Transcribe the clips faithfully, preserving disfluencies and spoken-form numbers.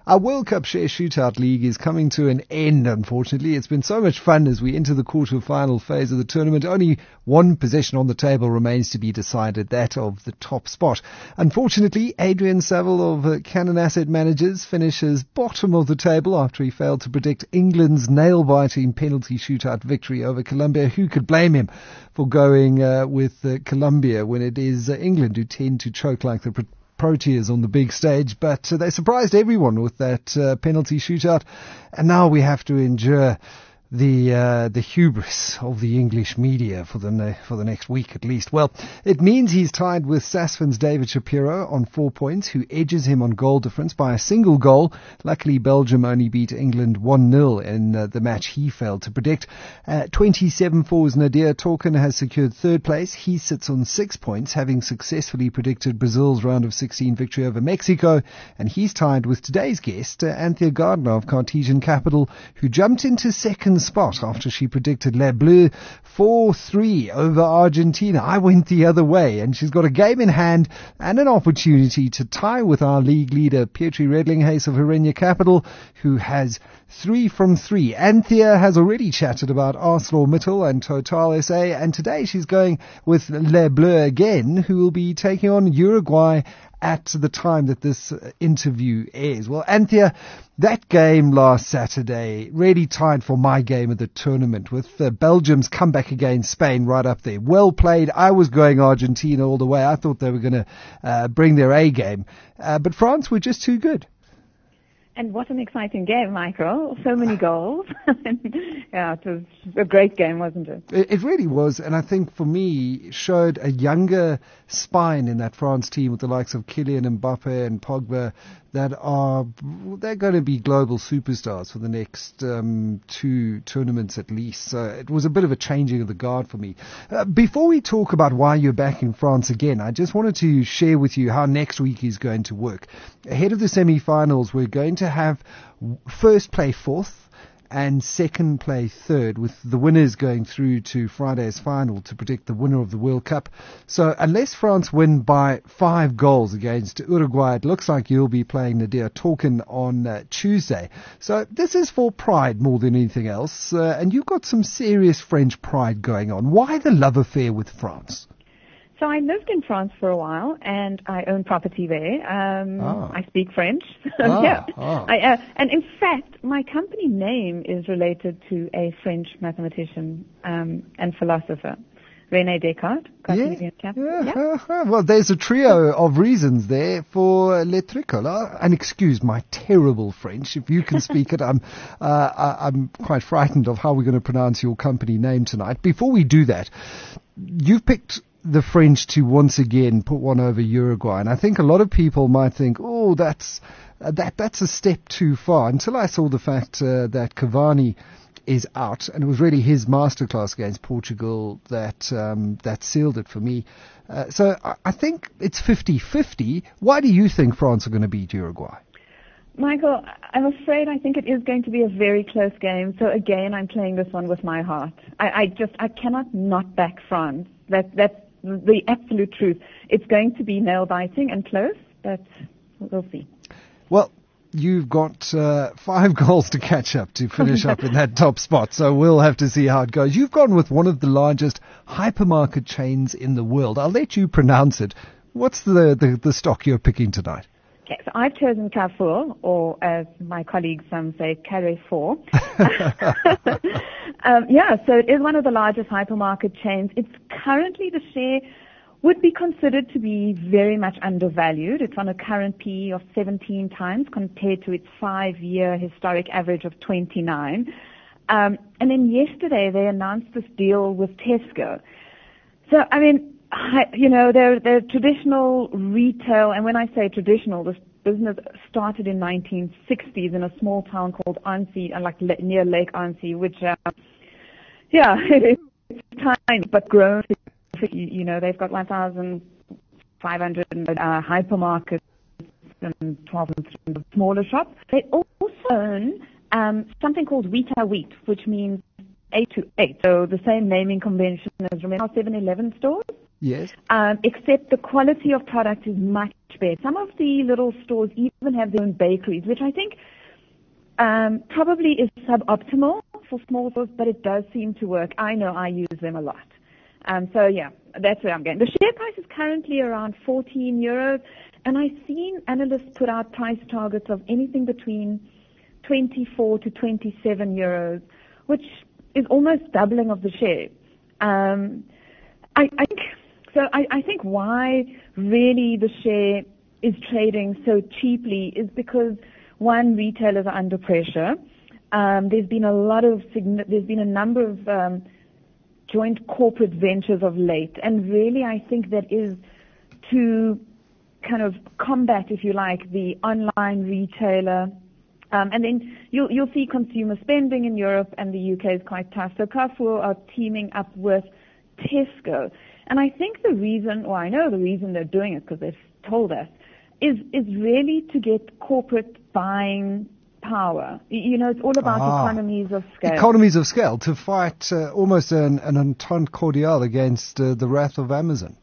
Our World Cup Share Shootout League is coming to an end, unfortunately. It's been so much fun as we enter the quarter-final phase of the tournament. Only one position on the table remains to be decided, that of the top spot. Unfortunately, Adrian Saville of uh, Cannon Asset Managers finishes bottom of the table after he failed to predict England's nail-biting penalty shootout victory over Colombia. Who could blame him for going uh, with uh, Colombia when it is uh, England who tend to choke like the Pro- Proteas on the big stage, but uh, they surprised everyone with that uh, penalty shootout, and now we have to endure the uh, the hubris of the English media for the ne- for the next week at least. Well, it means he's tied with Sasfin's David Shapiro on four points, who edges him on goal difference by a single goal. Luckily, Belgium only beat England one nil in uh, the match he failed to predict. Uh, twenty-seven four's Nadir Torkin has secured third place. He sits on six points, having successfully predicted Brazil's round of sixteen victory over Mexico, and he's tied with today's guest, uh, Anthea Gardner of Cartesian Capital, who jumped into second spot after she predicted Les Bleus four three over Argentina. I went the other way, and she's got a game in hand and an opportunity to tie with our league leader, Pietri Redlinghuis of Herenia Capital, who has three from three. Anthea has already chatted about ArcelorMittal and Total S A, and today she's going with Les Bleus again, who will be taking on Uruguay at the time that this interview airs. Well, Anthea, that game last Saturday really tied for my game of the tournament, with uh, Belgium's comeback against Spain right up there. Well played. I was going Argentina all the way. I thought they were going to uh, bring their A game. Uh, but France were just too good. And what an exciting game, Michael. So many goals. Yeah, it was a great game, wasn't it? it? It really was. And I think for me, showed a younger spine in that France team with the likes of Kylian Mbappe and Pogba that are, they're going to be global superstars for the next um, two tournaments at least. So it was a bit of a changing of the guard for me. Uh, before we talk about why you're back in France again, I just wanted to share with you how next week is going to work. Ahead of the semi-finals, we're going to have first play fourth and second play third, with the winners going through to Friday's final to predict the winner of the World Cup. So unless France win by five goals against Uruguay, it looks like you'll be playing Nadir Torkin on uh, Tuesday. So this is for pride more than anything else, uh, and you've got some serious French pride going on. Why the love affair with France? So I lived in France for a while, and I own property there. Um, ah. I speak French. ah, yeah. ah. I, uh, and in fact, my company name is related to a French mathematician um, and philosopher, René Descartes. Yeah. Yeah. Yeah. Well, there's a trio of reasons there for Le Tricolore. And excuse my terrible French. If you can speak it, I'm, uh, I, I'm quite frightened of how we're going to pronounce your company name tonight. Before we do that, you've picked the French to once again put one over Uruguay, and I think a lot of people might think, oh, that's uh, that that's a step too far, until I saw the fact uh, that Cavani is out, and it was really his masterclass against Portugal that um, that sealed it for me. Uh, so I, I think it's fifty-fifty. Why do you think France are going to beat Uruguay? Michael, I'm afraid I think it is going to be a very close game. So again, I'm playing this one with my heart. I, I just I cannot not back France. That that's the absolute truth. It's going to be nail-biting and close, but we'll see. Well, you've got uh, five goals to catch up to finish up in that top spot, so we'll have to see how it goes. You've gone with one of the largest hypermarket chains in the world. I'll let you pronounce it. What's the, the, the stock you're picking tonight? Okay, so I've chosen Carrefour, or as my colleagues some say, Carrefour. um, yeah, so it is one of the largest hypermarket chains. It's currently, the share would be considered to be very much undervalued. It's on a current P E of seventeen times compared to its five-year historic average of twenty-nine. Um, and then yesterday they announced this deal with Tesco. So, I mean, I, you know, they're, they're traditional retail, and when I say traditional, this business started in nineteen sixties in a small town called Annecy, like near Lake Annecy, which, uh, yeah, it's tiny, but grown. You know, they've got one thousand five hundred uh, hypermarkets and twelve smaller shops. They also own um, something called Vita Wheat, which means eight to eight. So the same naming convention as, remember, seven eleven stores? Yes. Um, except the quality of product is much better. Some of the little stores even have their own bakeries, which I think um, probably is suboptimal for small stores, but it does seem to work. I know I use them a lot. Um, so yeah, that's where I'm going. The share price is currently around fourteen euros, and I've seen analysts put out price targets of anything between twenty-four to twenty-seven euros, which is almost doubling of the share. Um, I, I think so. I, I think why really the share is trading so cheaply is because one, retailers are under pressure. Um, there's been a lot of there's been a number of um, joint corporate ventures of late, and really I think that is to kind of combat, if you like, the online retailer. Um, and then you'll, you'll see consumer spending in Europe and the U K is quite tough. So Carrefour are teaming up with Tesco. And I think the reason, or I know the reason they're doing it, because they've told us, is, is really to get corporate buying power. You know, it's all about ah, economies of scale. Economies of scale to fight uh, almost an, an entente cordiale against uh, the wrath of Amazon.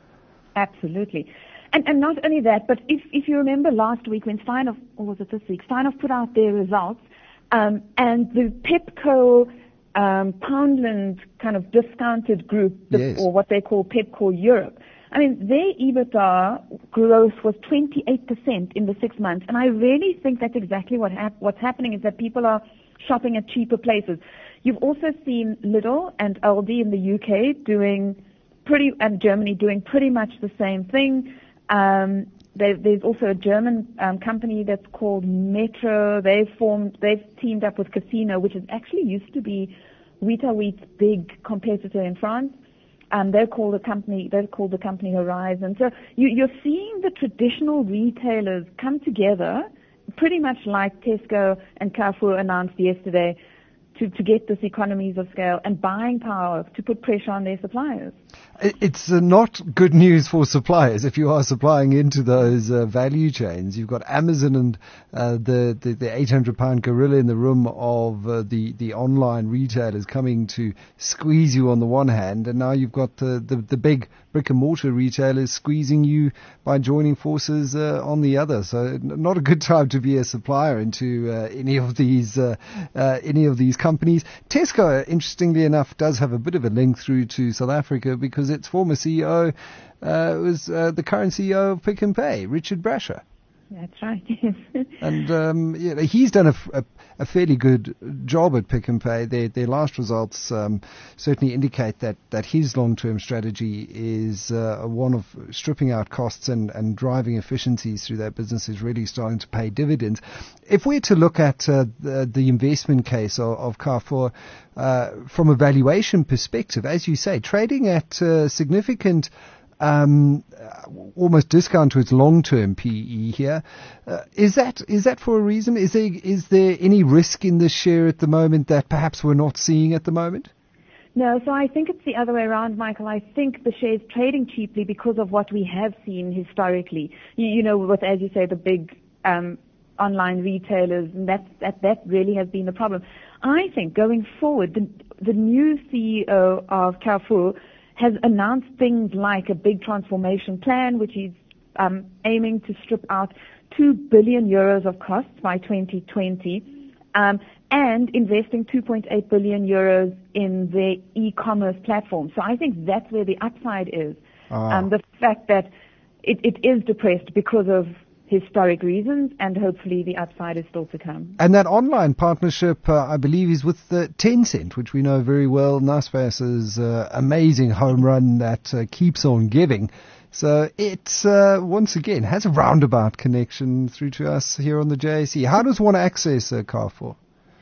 Absolutely. And, and not only that, but if, if you remember last week when Steinhoff, or was it this week, Steinhoff put out their results, um, and the Pepco um, Poundland kind of discounted group, the, yes. or what they call Pepco Europe, I mean, their EBITDA growth was twenty-eight percent in the six months, and I really think that's exactly what hap- what's happening is that people are shopping at cheaper places. You've also seen Lidl and Aldi in the U K doing pretty, and Germany doing pretty much the same thing. Um, there, there's also a German um, company that's called Metro. They've formed, they've teamed up with Casino, which is actually used to be Vita Wheat's big competitor in France. Um, they're called the company. They're called the company Horizon. So you, you're seeing the traditional retailers come together, pretty much like Tesco and Carrefour announced yesterday, to, to get this economies of scale and buying power to put pressure on their suppliers. It's uh, not good news for suppliers if you are supplying into those uh, value chains. You've got Amazon and uh, the, the, the eight hundred pound gorilla in the room of uh, the, the online retailers coming to squeeze you on the one hand, and now you've got the, the, the big brick-and-mortar retailers squeezing you by joining forces uh, on the other. So not a good time to be a supplier into uh, any of these uh, uh, any of these companies. Tesco, interestingly enough, does have a bit of a link through to South Africa because its former C E O uh, was uh, the current C E O of Pick n Pay, Richard Brasher. That's right, yes. And um, you know, he's done a, a, a fairly good job at Pick n Pay. Their, their last results um, certainly indicate that, that his long-term strategy is uh, one of stripping out costs and, and driving efficiencies through that business is really starting to pay dividends. If we're to look at uh, the, the investment case of, of Carrefour uh, from a valuation perspective, as you say, trading at uh, significant Um, almost discount to its long-term P E here. Uh, is that is that for a reason? Is there is there any risk in this share at the moment that perhaps we're not seeing at the moment? No, so I think it's the other way around, Michael. I think the share is trading cheaply because of what we have seen historically. You, you know, with, as you say, the big um, online retailers, and that's, that that really has been the problem. I think going forward, the, the new C E O of Carrefour has announced things like a big transformation plan, which is um, aiming to strip out two billion euros of costs by twenty twenty, um, and investing two point eight billion euros in their e-commerce platform. So I think that's where the upside is. Ah. Um, the fact that it, it is depressed because of historic reasons, and hopefully the upside is still to come. And that online partnership, uh, I believe, is with uh, Tencent, which we know very well, Naspers' uh, amazing home run that uh, keeps on giving. So it, uh, once again, has a roundabout connection through to us here on the J A C. How does one access uh, Carrefour?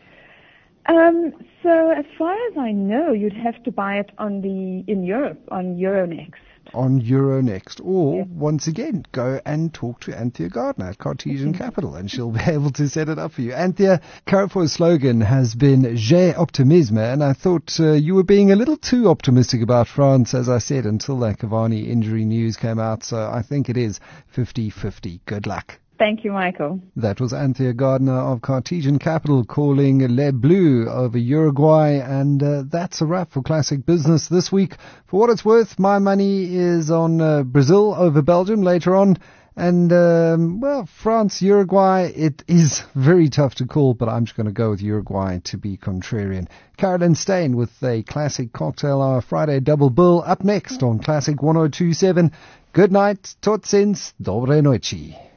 Um, so as far as I know, you'd have to buy it on the in Europe, on Euronext. On Euronext, or yeah. once again, go and talk to Anthea Gardner at Cartesian Capital, and she'll be able to set it up for you. Anthea, Carrefour's slogan has been J'ai optimisme, and I thought uh, you were being a little too optimistic about France, as I said, until that Cavani injury news came out, so I think it is fifty-fifty. Good luck. Thank you, Michael. That was Anthea Gardner of Cartesian Capital calling Le Bleu over Uruguay. And uh, that's a wrap for Classic Business this week. For what it's worth, my money is on uh, Brazil over Belgium later on. And, um, well, France, Uruguay, it is very tough to call, but I'm just going to go with Uruguay to be contrarian. Carolyn Stain with a Classic Cocktail Hour Friday Double Bill up next on Classic one oh two point seven. Good night, tot ziens, dobre noite.